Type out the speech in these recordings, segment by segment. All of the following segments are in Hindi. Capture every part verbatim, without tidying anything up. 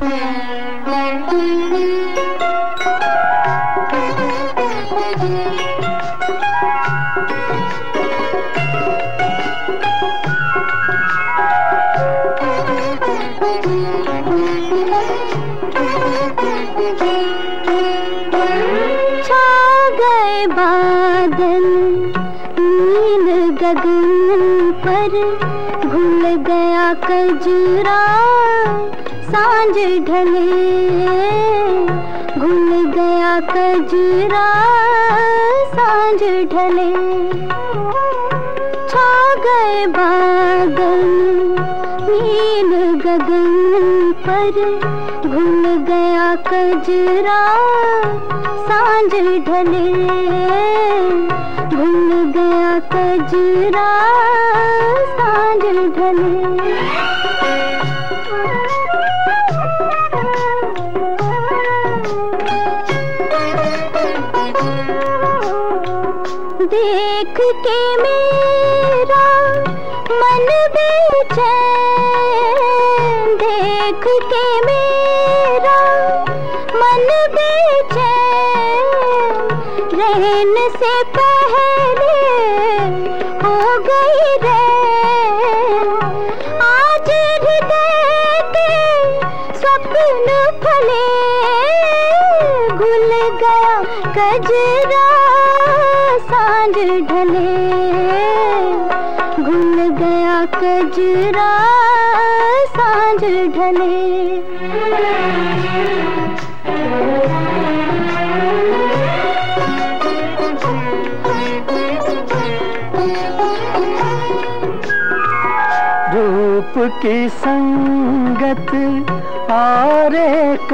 बादल नील गगन पर, घुल गया कजरा सांझ ढले, घुल गया कजरा सांझ ढले। छा गए बादल नील गगन पर, घुल गया कजरा सांझ ढले, घुल गया कजरा सांझ ढले। देख के मेरा मन बेचैन, देख के मेरा मन बेचैन, रहन से पहले हो गई रैन। आज हृदय के स्वप्न फले, घुल गया कजरा सांझ ढले, घुल गया कजरा सांझ ढले। रूप की संगत आरे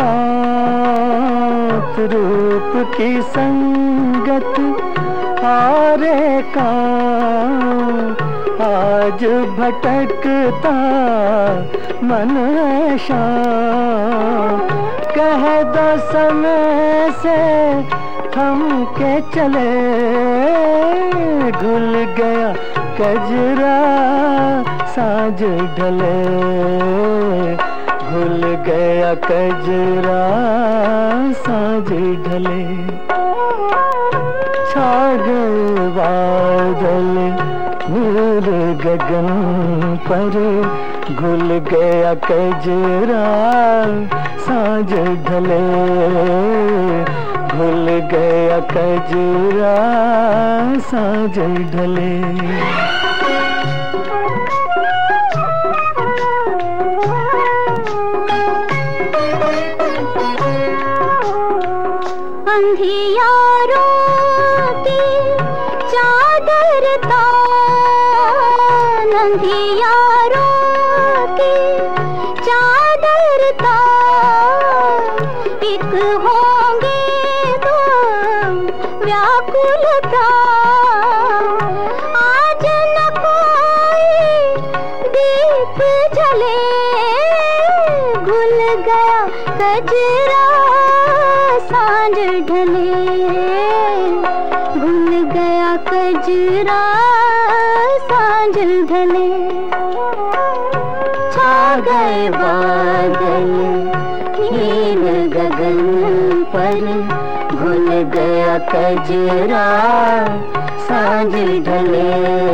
कांत, रूप की संगत आरे कांत, आज भटकता मन है शांत। कह दो समय से थम के चले, घुल गया कजरा सांझ ढले, घुल गया कजरा सांझ ढले। छा गए बादल नील गगन पर, घुल गया कजरा सांझ ढले, घुल गया कजरा सांझ ढले। अंधियारों की चादर तान, अंधियारों की चादर तान, एक होंगे तो व्याकुल प्राण। आज न कोई दीप जले, घुल गया कजरा सांझ ढले, घुल गया कजरा सांझ ढले। छा गए बादल नील गगन पर, घुल गया कजरा सांझ ढले,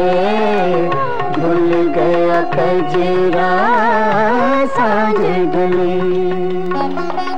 घुल गया कजरा सांझ ढले।